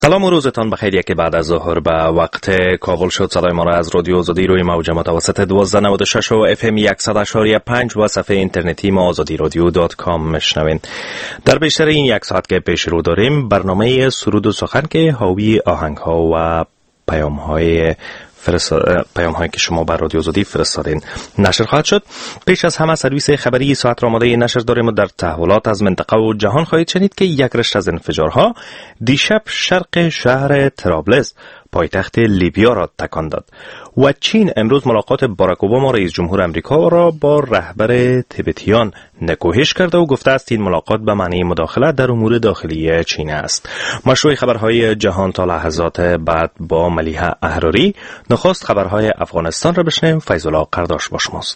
سلام و روزتان بخیر. یکی بعد از ظهر به وقت کابل شد. صدای ما را از رادیو آزادی روی موج متوسط 1296 و FM 100.5 و صفحه اینترنتی ما azadirodio.com میشنوین. در بیشتر این یک ساعت که پیش رو داریم برنامه سرود و سخن که حاوی آهنگ ها و پیام هایی که شما بر رادیو آزادی فرستادین نشر خواهد شد. پیش از همه سرویس خبری ساعت را آماده نشر داریم و در تحولات از منطقه و جهان خواهید شنید که یک رشته از انفجارها دیشب شرق شهر طرابلس پایتخت لیبیا را تکان داد و چین امروز ملاقات باراک اوباما رئیس جمهور امریکا را با رهبر تبتیان نکوهش کرده و گفته است این ملاقات به معنی مداخله در امور داخلی چین است. مشروع خبرهای جهان تا لحظات بعد با ملیحه احراری. نخست خبرهای افغانستان را بشنویم. فیض الله قرداش با شماست.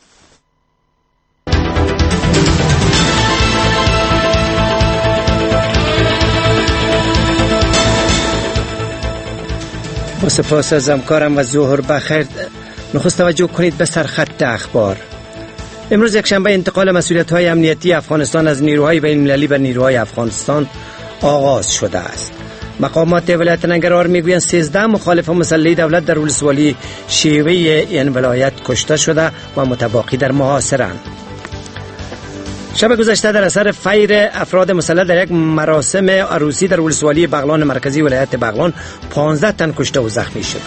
با سپاس از همکارم و ظهر بخیر. نخست توجه کنید به سرخط اخبار. امروز یکشنبه انتقال مسئولیت‌های امنیتی افغانستان از نیروهای بین‌المللی به نیروهای افغانستان آغاز شده است. مقامات ولایت ننگرهار میگویند 13 مخالف مسلح دولت در ولسوالی شیوه این ولایت کشته شده و متباقی در محاصره‌اند. شب گذشته در اثر فیر افراد مسلح در یک مراسم عروسی در ولسوالی بغلان مرکزی ولایت بغلان 15 تن کشته و زخمی شد.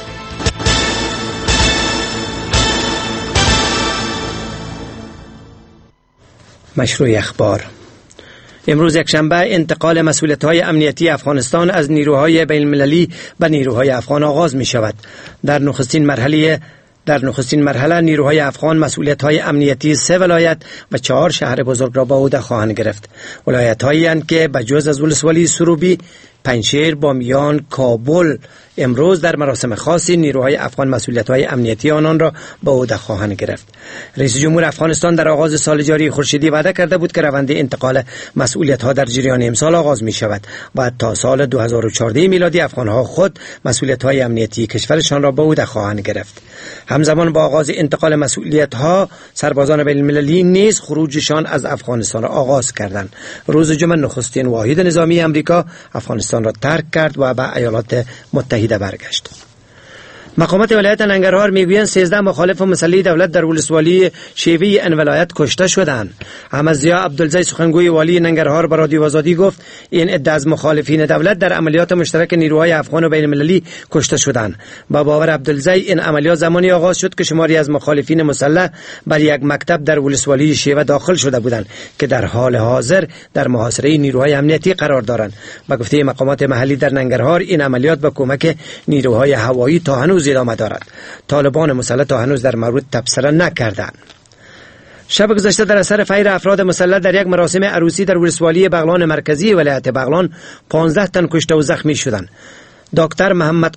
مشروع اخبار. امروز یکشنبه انتقال مسئولیت‌های امنیتی افغانستان از نیروهای بین‌المللی به نیروهای افغان آغاز می شود. در نخستین مرحله نیروهای افغان مسئولیت‌های امنیتی 3 ولایت و 4 شهر بزرگ را به عهده خواهند گرفت. ولایت‌هایی هستند که بجز از ولسوالی سروبی، پنجشیر، بامیان، کابل امروز در مراسم خاصی نیروهای افغان مسئولیت‌های امنیتی آنان را به عهده خواهند گرفت. رئیس جمهور افغانستان در آغاز سال جاری خورشیدی وعده کرده بود که روند انتقال مسئولیت‌ها در جریان امسال آغاز می‌شود و تا سال 2014 میلادی افغان‌ها خود مسئولیت‌های امنیتی کشورشان را به عهده خواهند گرفت. همزمان با آغاز انتقال مسئولیت‌ها سربازان بین‌المللی نیز خروجشان از افغانستان را آغاز کردند. روز جمعه نخستین واحد نظامی آمریکا افغانستان را ترک کرد و به ایالات متحده برگشت. مقامات ولایت ننگرهار میگویند 13 مخالف مسلح دولت در ولسوالی شیوه این ولایت کشته شدند. احمد ضیا عبدالزی سخنگوی والی ننگرهار به رادیو آزادی گفت این ادعا از مخالفین دولت در عملیات مشترک نیروهای افغان و بین المللی کشته شدند. با باور عبدالزی این عملیات زمانی آغاز شد که شماری از مخالفین مسلح بر یک مکتب در ولسوالی شیوه داخل شده بودند که در حال حاضر در محاصره نیروهای امنیتی قرار دارند. با گفته مقامات محلی در ننگرهار این عملیات با کمک نیروهای هوایی تا هنوز ادامه دارد. طالبان مسلح تا هنوز در مورد تبصره نکردند. شب گذشته در اثر فیر افراد مسلح در یک مراسم عروسی در ولسوالی بغلان مرکزی ولایت بغلان 15 تن کشته و زخمی شدند. دکتر محمد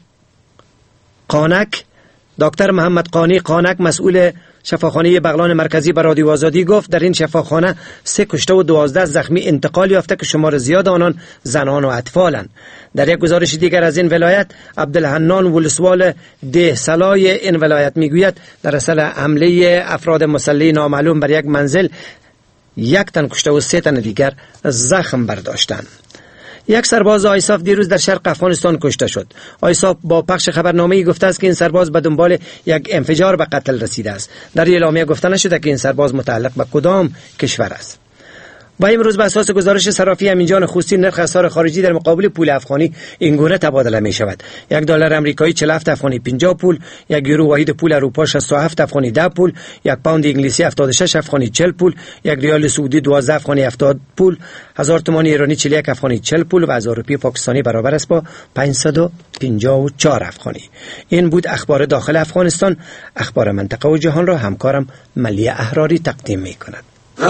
قانی قانک مسئول شفاخانه بغلان مرکزی به رادیو آزادی گفت در این شفاخانه 3 کشته و 12 زخمی انتقال یافته که شمار زیاد آنان زنان و اطفالند. در یک گزارش دیگر از این ولایت عبدالحنان ولسوال ده سلای این ولایت میگوید در اثر حمله افراد مسلح نامعلوم بر یک منزل 1 تن کشته و 3 تن دیگر زخم برداشتند. یک سرباز آیساف دیروز در شرق افغانستان کشته شد. آیساف با پخش خبرنامه‌ای گفته است که این سرباز به دنبال یک انفجار به قتل رسیده است. در اعلامیه گفته نشده که این سرباز متعلق به کدام کشور است. و امروز به اساس گزارش صرافی امینجان خوستی نرخ اسعار خارجی در مقابل پول افغانی اینگونه تبادله می شود: $1 آمریکایی 47 افغانی 50 پول، 1 یورو واحد پول اروپا 67 افغانی 10 پول، 1 پوند انگلیسی 76 افغانی 40 پول، 1 ریال سعودی 12 افغانی 70 پول، 1000 تومان ایرانی 41 افغانی 40 پول و 1000 روپیه پاکستانی برابر است با 554 افغانی. این بود اخبار داخل افغانستان. اخبار منطقه و جهان را همکارم ملیحه احراری تقدیم می کند.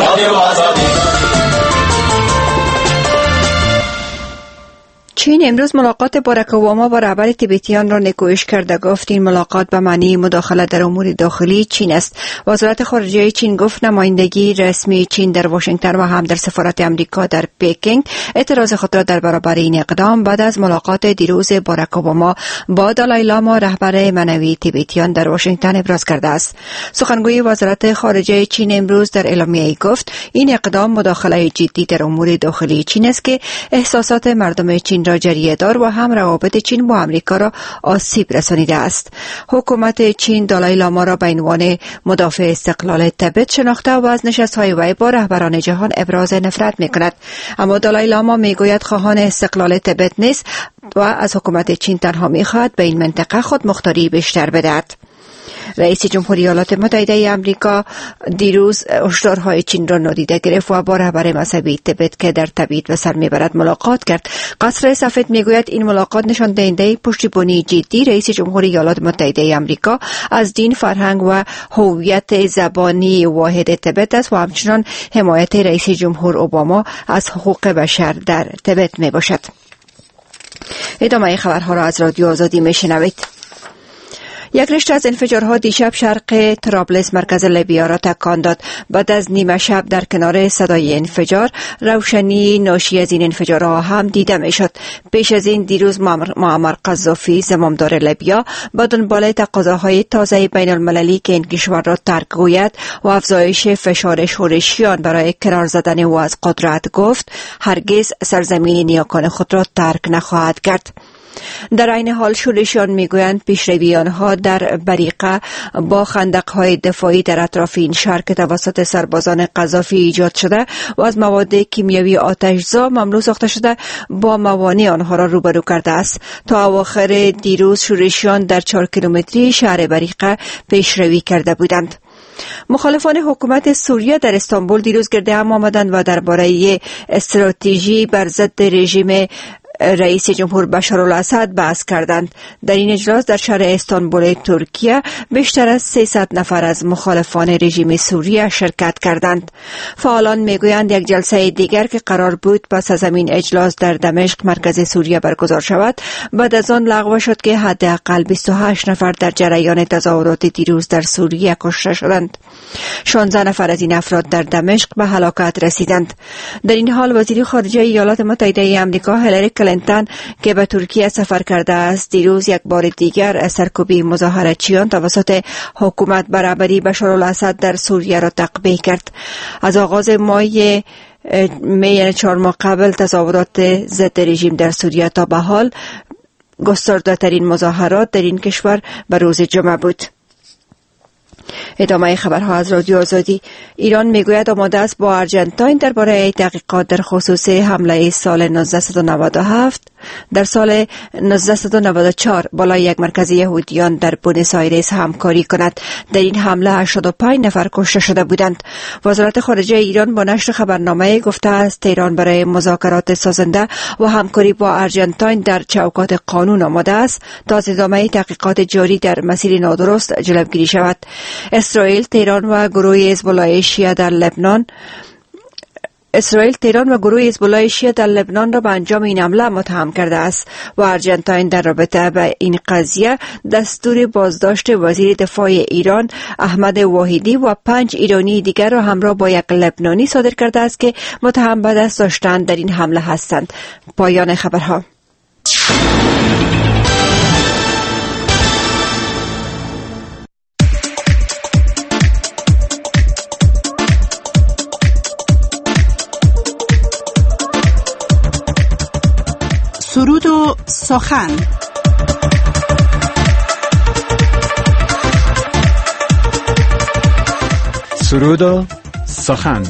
چین امروز ملاقات باراک اوباما با رهبر تبتیان را نکوهش کرده. گفت این ملاقات به معنی مداخله در امور داخلی چین است. وزارت خارجه چین گفت نمایندگی رسمی چین در واشنگتن و هم در سفارت امریکا در پکینگ اعتراض خود را در برابر این اقدام بعد از ملاقات دیروز باراک اوباما با دالای لاما رهبر معنوی تبتیان در واشنگتن ابراز کرده است. سخنگوی وزارت خارجه چین امروز در اعلامیه‌ای گفت این اقدام مداخله جدی در امور داخلی چین است که احساسات مردم چین را جریه دار و هم روابط چین با امریکا را آسیب رسانیده است. حکومت چین دالای لاما را به عنوان مدافع استقلال تبت شناخته و از نشست‌های وی با رهبران جهان ابراز نفرت می‌کند. اما دالای لاما می‌گوید خواهان استقلال تبت نیست و از حکومت چین تنها می‌خواهد به این منطقه خودمختاری بیشتر بدهد. رئیس جمهوری ایالات متحده آمریکا دیروز هشدارهای چین را نادیده گرفت و با رهبر مذهبی تبت که در تبعید به سر میبرد ملاقات کرد. قصر سفید میگوید این ملاقات نشان دهنده پشتیبانی جدی رئیس جمهوری ایالات متحده آمریکا از دین، فرهنگ و هویت زبانی واحد تبت است و همچنان حمایت رئیس جمهور اوباما از حقوق بشر در تبت میباشد. ادامه خبرها را از رادیو آزادی میشنوید. یک رشته از انفجارها دیشب شرق طرابلس مرکز لیبیا را تکان داد. بعد از نیمه شب در کنار صدای انفجار روشنی ناشی از این انفجارها هم دیده می شد. پیش از این دیروز معمر قذافی زمامدار لیبیا با دنبال تقاضاهای تازه بین المللی که این کشور را ترک گوید و افزایش فشار شورشیان برای کنار زدن او از قدرت گفت هرگز سرزمین نیاکان خود را ترک نخواهد کرد. در این حال شورشیان میگویند پیشروی آنها در بریقه با خندق‌های دفاعی در اطراف این شهر که توسط سربازان قذافی ایجاد شده و از مواد کیمیایی آتشزا مملو ساخته شده با موانع آنها را روبرو کرده است. تا اواخر دیروز شورشیان در 4 کیلومتری شهر بریقه پیشروی کرده بودند. مخالفان حکومت سوریه در استانبول دیروز گرد هم آمدند و درباره استراتژی بر ضد رژیم رئیس جمهور بشار الاسد بحث کردند. در این اجلاس در شهر استانبول ترکیه بیشتر از 300 نفر از مخالفان رژیم سوریه شرکت کردند. فعالان میگویند یک جلسه دیگر که قرار بود پس از همین اجلاس در دمشق مرکز سوریه برگزار شود بعد از آن لغو شد که حداقل 28 نفر در جریان تظاهرات دیروز در سوریه کشته شدند. 16 نفر از این افراد در دمشق به هلاکت رسیدند. در این حال وزیر خارجه ایالات متحده آمریکا هیلاری کلینتون که به ترکیه سفر کرده است دیروز یک بار دیگر سرکوبی مظاهراتچیان توسط حکومت برابری بشار الاسد در سوریه را تقبیح کرد. از آغاز ماه می 4 ماه قبل تظاهرات ضد رژیم در سوریه تا به حال گسترده‌ترین مظاهرات در این کشور به روز جمعه بود. ادامه خبرها از رادیو آزادی. ایران میگوید آماده است با آرژانتین درباره تحقیقات در خصوص حمله سال 1997 در سال 1994 بالای یک مرکز یهودیان در بونس آیرس همکاری کند. در این حمله 85 نفر کشته شده بودند. وزارت خارجه ایران با نشر خبرنامه گفته است تهران برای مذاکرات سازنده و همکاری با آرژانتین در چوکات قانون آماده است تا از ادامه تحقیقات جاری در مسیر نادرست جلوگیری شود. اسرائیل، تهران و گروه حزب‌الله شیعه در لبنان را به انجام این حمله متهم کرده است و آرژانتین در رابطه با این قضیه دستور بازداشت وزیر دفاع ایران احمد واحدی و 5 ایرانی دیگر را همراه با یک لبنانی صادر کرده است که متهم به دست داشتن در این حمله هستند. پایان خبرها. سرود و سخن. سرود و سخن.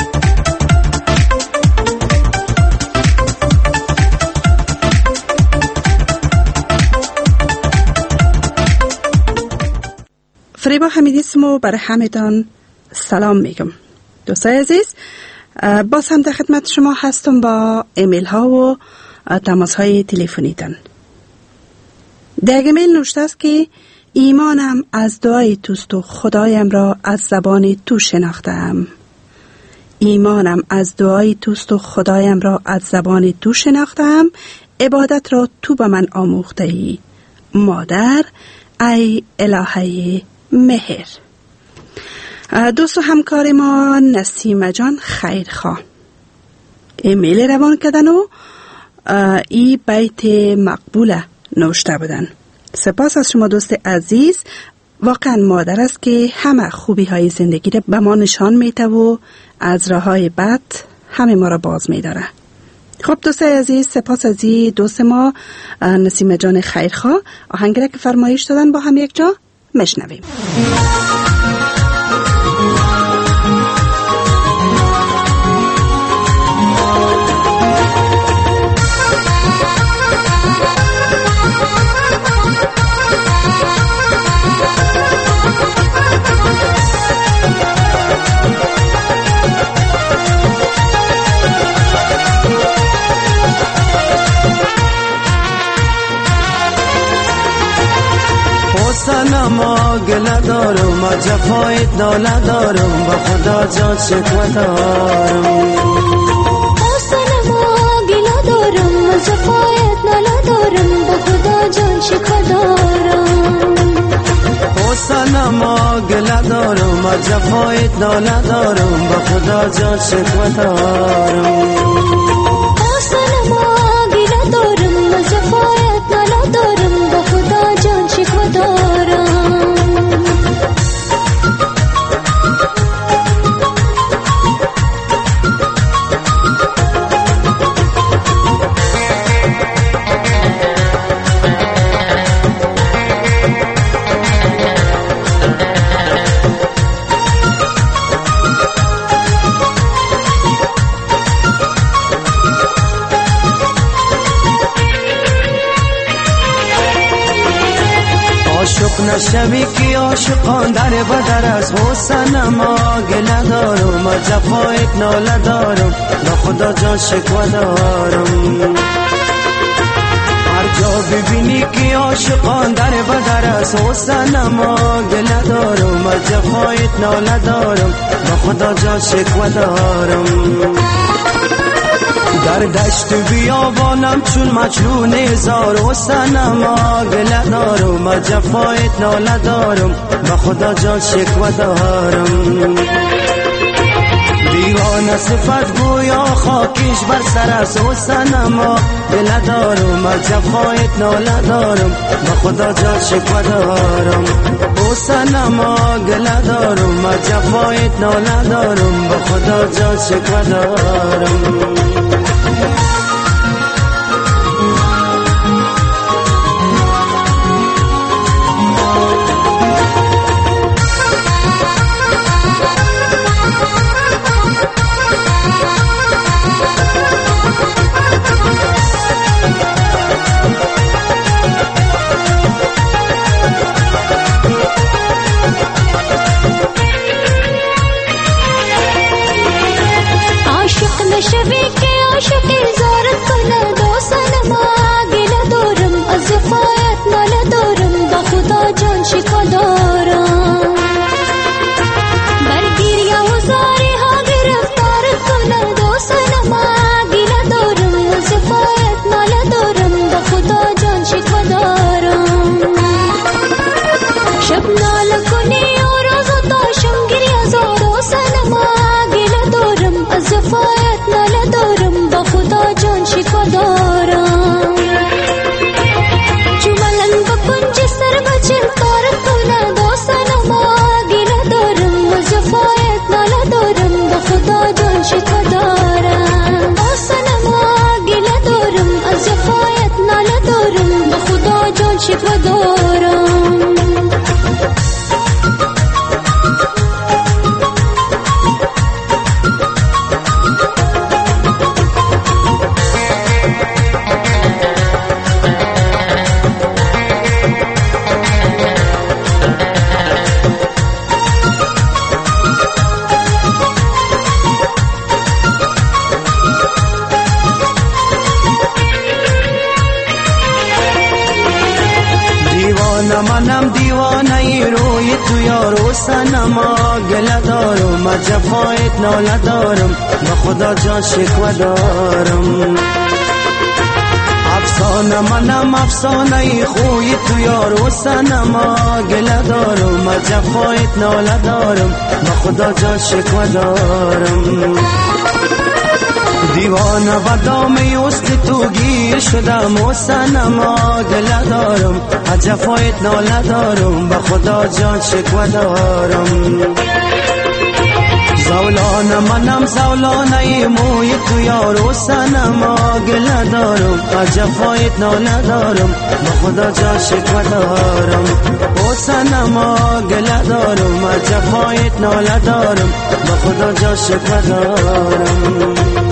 فریبا حمیدی اسمو برای همتان سلام میگم. دوستای عزیز، باز هم در خدمت شما هستم با ایمیل ها و تماس های تلفنی تان. در ایمیل نوشته است که ایمانم از دعای توست و خدایم را از زبان تو شناختم. ایمانم از دعای توست و خدایم را از زبان تو شناختم. عبادت را تو به من آموخته ای مادر ای الهه مهر. دوست و همکار ما نسیمه جان خیرخواه ایمیل روان کردن و ای بیت مقبوله نوشته بودن. سپاس از شما دوست عزیز. واقعا مادر است که همه خوبی های زندگی را به ما نشان میده و از راه های بد همه ما را باز میداره. خب دوستای عزیز، سپاس از این دوست ما نسیم جان خیرخواه. آهنگی را که فرمایش دادن با هم یک جا مشنویم. سنما گله دارم و جفایت ناله دارم با خدا جان شکوه دارم. سنما گله دارم و جفایت ناله دارم با خدا جان شکوه دارم. سنما گله دارم و جفایت ناله دارم با خدا جان شکوه دارم. سنما گله دارم و جفایت ناله دارم با خدا جان شکوه دارم. نشوی که عاشقان در بدر از حسنما گله دارم و جفایت ناله دارم با خدا جان شکوه دارم. هر جا ببینی که عاشقان در بدر از حسنما گله دارم و جفایت ناله دارم با خدا جان شکوه دارم. در دشت بیابانم چون مجنون هزار و سنما گله دارم و جفایت ناله دارم و خدا جان شکوه دارم. دیوانه صفت گویا خاکیش بر سر از و سنما گله دارم و جفایت ناله دارم و خدا جان شکوه دارم. و سنما گله دارم و جفایت ناله دارم و خدا جان شکوه دارم. منم دیوانه روی تو یارو سنما گله دارم و جفایت ناله دارم و خدا جان شکوه دارم. افسانه منم افسانه خوی تو یارو سنما گله دارم و جفایت ناله دارم و خدا جان شکوه دارم. دیوانه و دامه است تو گیر شدم و سنما گله دارم و جفایت ناله دارم و خدا جان شکوه دارم. زولان منم زولانه موی تو یارو سنما گله دارم از جفایت ناله دارم با خدا جا شکوه دارم او سنما گله دارم از جفایت ناله دارم با خدا جا شکوه دارم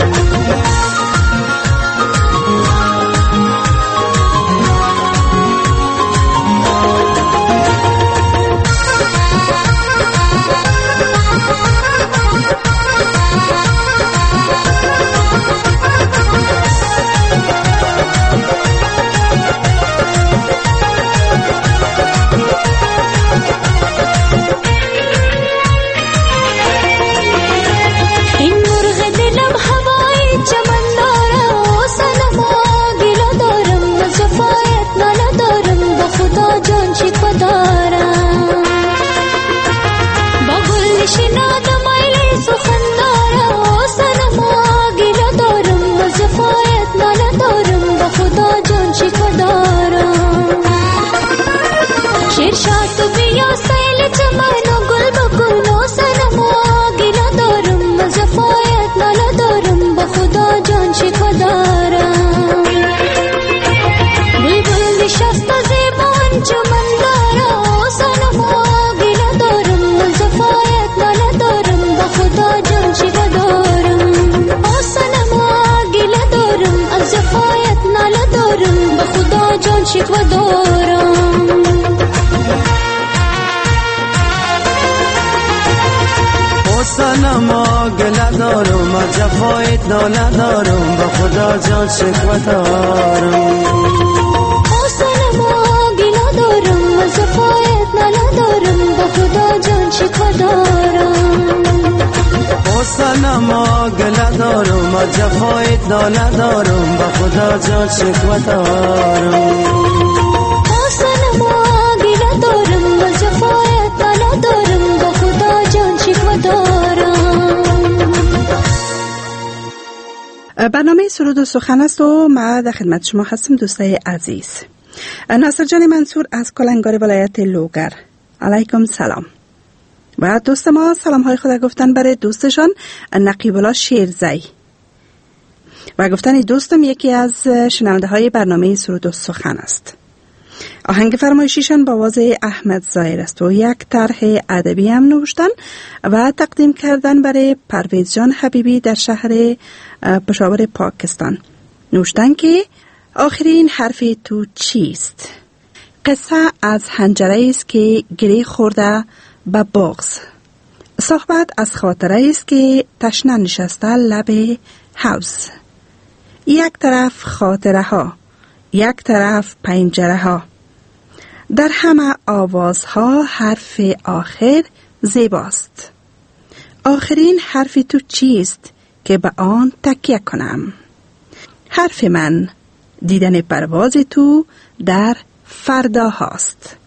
شکوه دارم او سنما گله دارم از جفایت ناله دارم با خدا جان شکوه دارم او سنما گله دارم از جفایت ناله دارم با خدا جان شکوه دارم او سنما گله دارم از جفایت ناله دارم با خدا جان شکوه دارم او سنما گله دارم از جفایت ناله دارم با خدا جان شکوه دارم. برنامه سرود و سخن است و ما در خدمت شما هستم دوستای عزیز. ناصر جان منصور از کلنگار ولایت لوگر، علیکم سلام. و دوست ما سلام های خود گفتن برای دوستشان نقیب الله شیرزی و گفتن دوستم یکی از شنونده های برنامه سرود و سخن است. آهنگ فرمایشیشان با آواز احمد ظاهر است و یک طرح ادبی هم نوشتن و تقدیم کردن برای پرویز جان حبیبی در شهر پشاور پاکستان. نوشتن که آخرین حرف تو چیست؟ قصه از حنجره است که گری خورده به بغض. صحبت از خاطره است که تشنه نشسته لب حوض. یک طرف خاطره ها، یک طرف پنجره ها. در همه آوازها حرف آخر زیباست. آخرین حرف تو چیست که به آن تکیه کنم؟ حرف من دیدن پرواز تو در فردا هاست.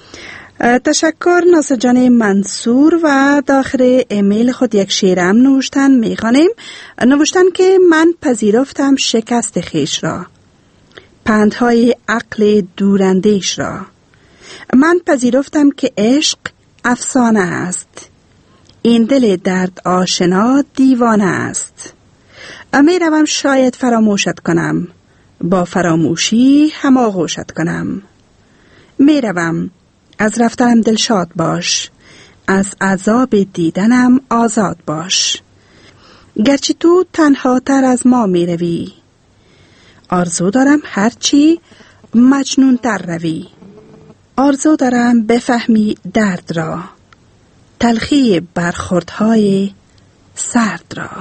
تشکر ناصر جان منصور. و داخل ایمیل خود یک شعرم نوشتن، میخوانیم. نوشتن که من پذیرفتم شکست خیش را، پندهای عقل دوراندیش را. من پذیرفتم که عشق افسانه است، این دل درد آشنا دیوانه است. میروم شاید فراموشت کنم، با فراموشی هماغوشت کنم. میروم از رفتنم دلشاد باش، از عذاب دیدنم آزاد باش. گرچه تو تنها تر از ما می روی، آرزو دارم هرچی مجنون تر روی. آرزو دارم بفهمی درد را، تلخی برخوردهای سرد را.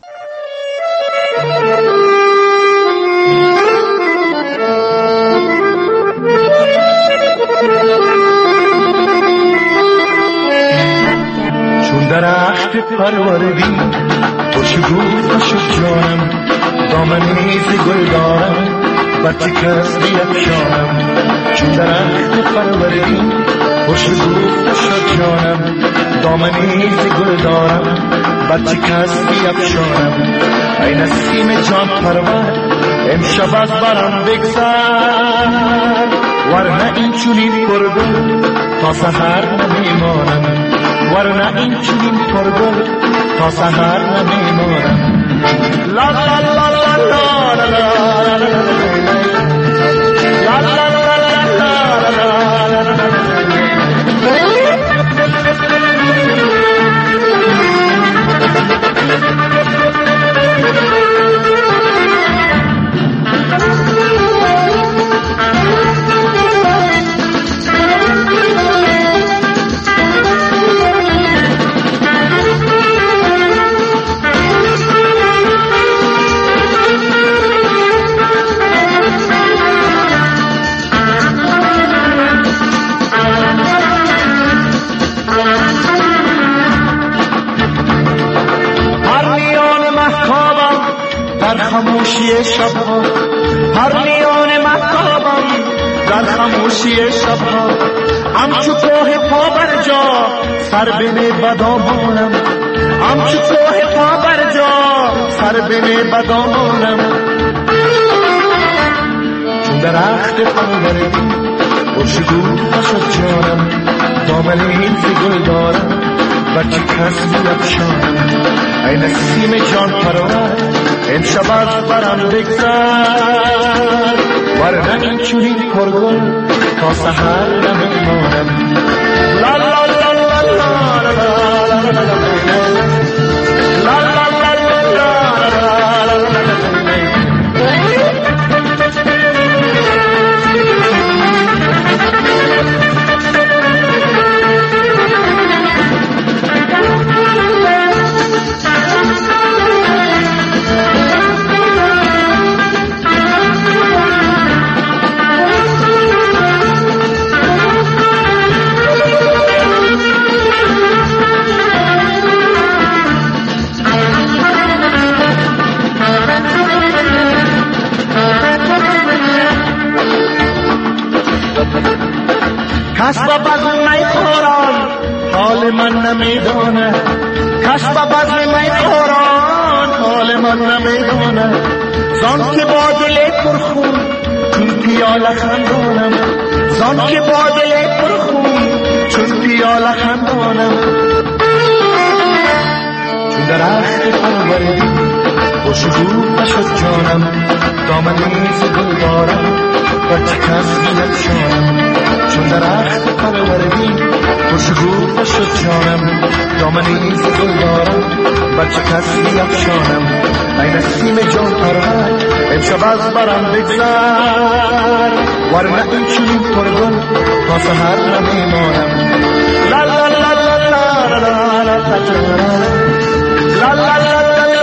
چون درخت پروردی خوشبو شد جانم، دامنی ز گل دارم بچه کس بیفشانم. چون درخت پروردی خوشبو شد جانم، دامنی ز گل دارم بچه کس بیفشانم. ای نسیم جان پرور امشب از برم بگذر، ورنه این چونین پرگل تا سحر نمیمانم. ورنه این چنین پرگل تا سحر نمیمانم. لا لا لا لا لا لا لا لا خاموشی شبها، هر میان مهتابم در خاموشی شبها، همچو کوه پا بر جا سر بنه بدامانم، همچو کوه پا بر جا سر بنه بدامانم. چون درخت پروردی خوشگو باشد جانم، دامنی ز گل دارم بچه کس بیفشانم. ای نسیم جان پرور امشب از برم بگذر، ورنه این چنین پرگل تا سحر نمیمانم. لا لا لا لا لا لا لا لا کس با بزم می خوران حال من نمیدونه، کس با بزم می خوران حال من نمیدونه. زان که با دل پرخون چون پیاله خندانم، زان که با دل پرخون چون پیاله خندانم. چون درخت پروردی خوشگو باشد جانم، دامنی ز گل دارم بچه کس بیفشانم. چون درخت پروردی خوشگو باشد جانم، دامنی ز گل دارم بچه کس بیفشانم. ای نسیم جان پرور امشب از برم بگذر، ورنه این چنین پرگل تا سحر نمیمانم. لا لا لا لا لا لا لا لا لا لا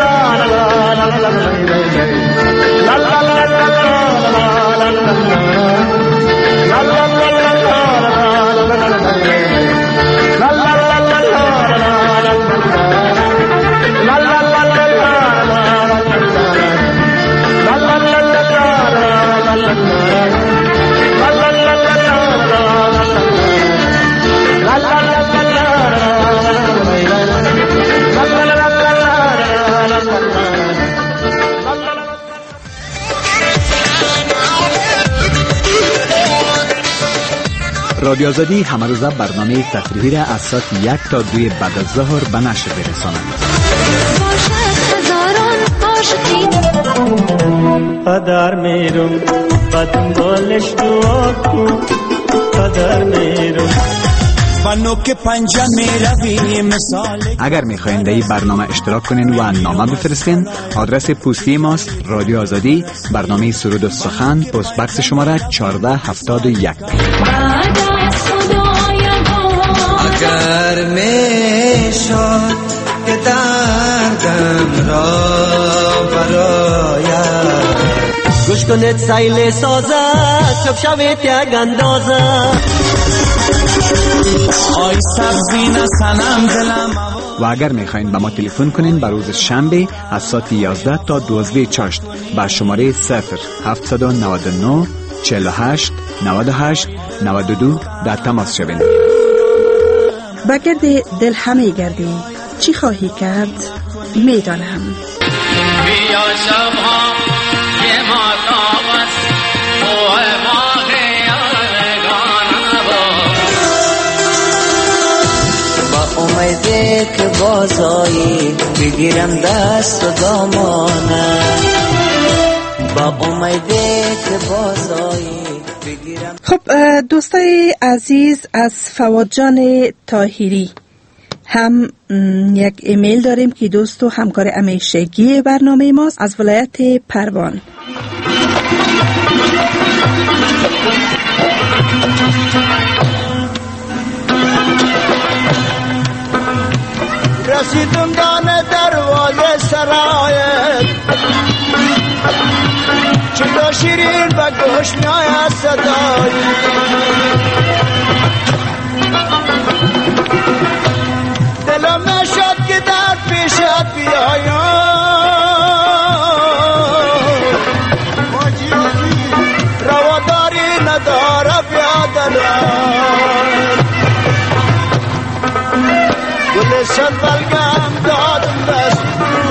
رادیو آزادی همه روزه برنامه تفریحی را از ساعت 1 تا 2 بعد از ظهر به نشر برساند. قدر میرم بدم بالش دعا کن، قدر میرم بانو که پنجه میروی مثال. اگر میخواین در این برنامه اشتراک کنین و نامه بفرستین، آدرس پستی ماست رادیو آزادی، برنامه سرود و سخن، پست بکس شماره 1471. اگر میشد که دردم را براید گوش کنید سیل سازد شب شوید یک اندازه. آی سبزین سنم دلم. و اگر میخواین به ما تلفن کنین بر روز شنبه از ساعت 11 تا 12 چاشت با شماره 0799 48 98 92 در تماس شوین. بگرد دل همه گردی چی خواهی کرد میدانم. بیا شبها که ما تابست اوه باقی یارگانم با بگیرم دست و دامانه با امیده که بازایی بگیرم. خب دوستای عزیز، از فواد جان طاهری هم یک ایمیل داریم که دوست و همکار همیشگی برنامه ماست از ولایت پروان. رسیدم دانه دروازه سرایت چطور شیرین و گوش میآید صدای دلم نشد که در پیشت بیایم رواداری نداره بیادرم گل صد بلگم دادم دستی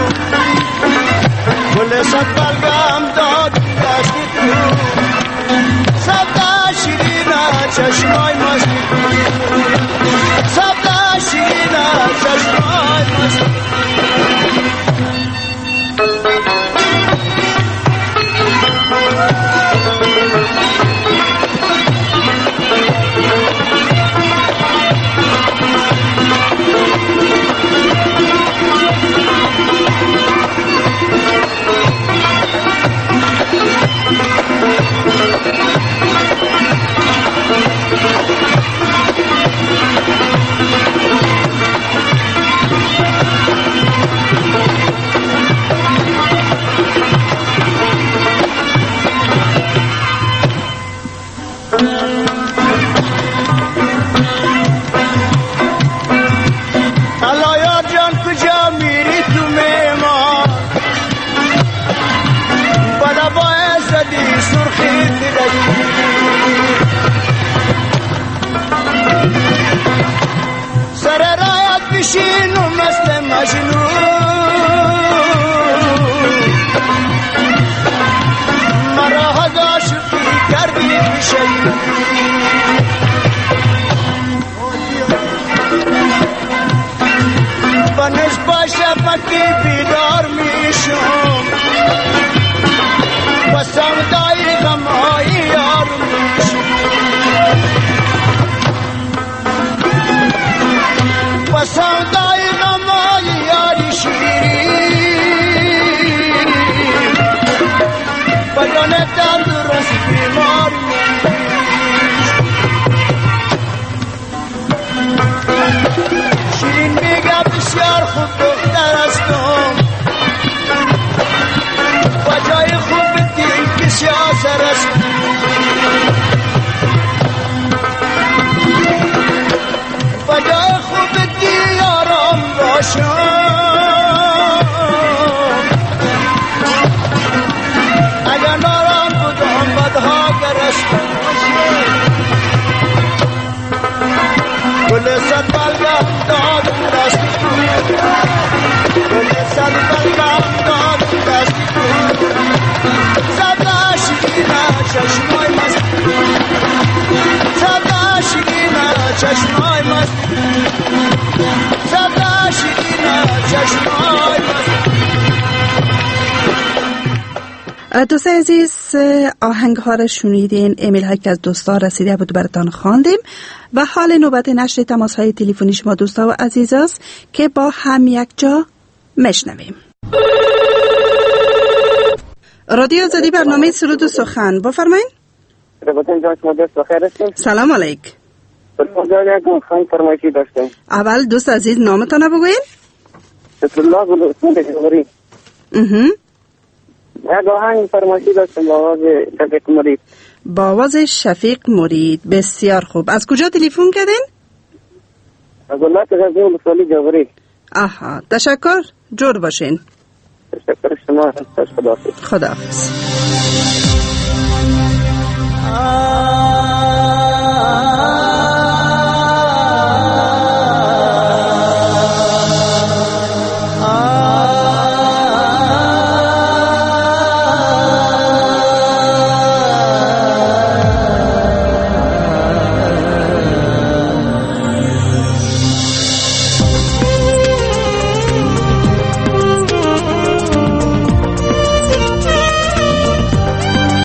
تو گل صد بلگم دادم دستی تو سبدا شیرینه چشمای مستی سبدا شیرینه چشمای مستی بیدار میشم و سودای غمهای یار میشم و سودای غمهای یاری شیرین و جان تندرست بیمار میشم شیرین میگه بسیار خوب دختر هستم و جای خوب دل بسیار سر هستم و جای خوب دل آرام باشم اگر نارام بودم بدها گرستم گل صد بلگم دادم دستی گل صد بلگم دادم دستی صدا شیرینه چشمای مست صدا شیرینه چشمای مست صدا شیرینه چشمای مست. دوستان عزیز، آهنگ ها را شنیدین، ایمیل هایی که از دوستا رسیده بود براتان خواندیم و حال نوبت نشر تماس های تلفنی شما دوستا و عزیز است که با هم یک جا مشنویم. رادیو آزادی برنامه سرود و سخن، بفرمایید. سلام علیک. فرمایشی داشتم. اول دوست عزیز نامتان بگوین. یک آهنگ فرمایشی داشتم با آواز شفیق مرید. با آواز شفیق مرید، بسیار خوب. از کجا تلفن کردین؟ از ولایت غزنی ولسوالی جاوری. آها، تشکر، جور باشین. تشکر شما. خداحافظ. خداحافظ.